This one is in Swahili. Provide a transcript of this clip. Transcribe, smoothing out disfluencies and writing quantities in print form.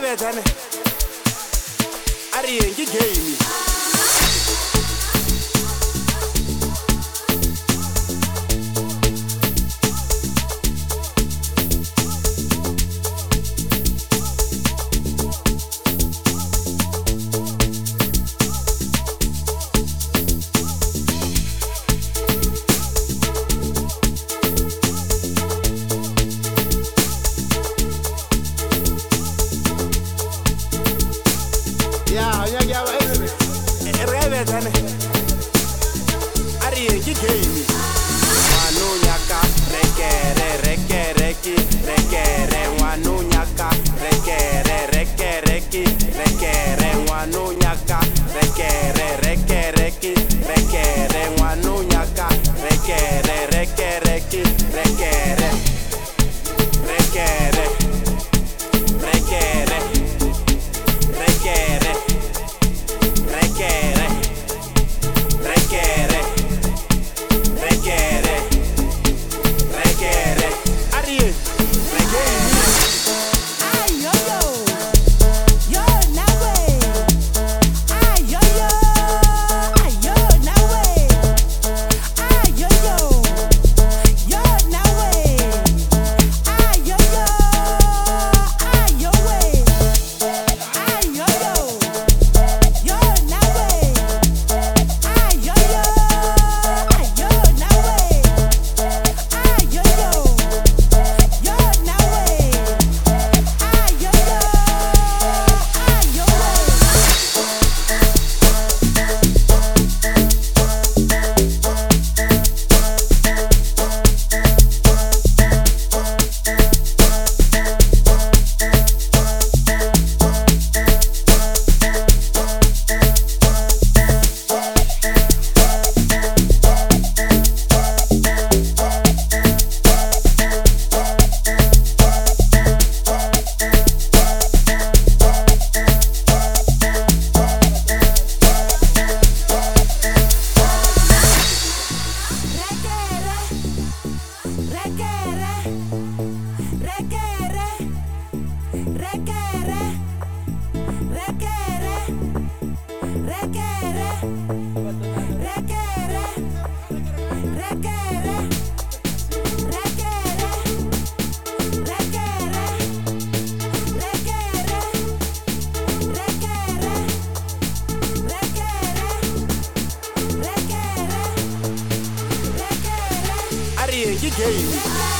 bethane ari yengi game ari yengi game wanu nyaka rekere rekere ki rekere wanu nyaka rekere rekere ki rekere wanu nyaka rekere rekere ki rekere wanu nyaka rekere rekere ki rekere rekere rekere rekere rekere rekere rekere rekere arie rekere ay yo yo yo nawe ay yo yo nawe ay yo yo nawe ay yo yo ay yo nawe ay yo ari yengi game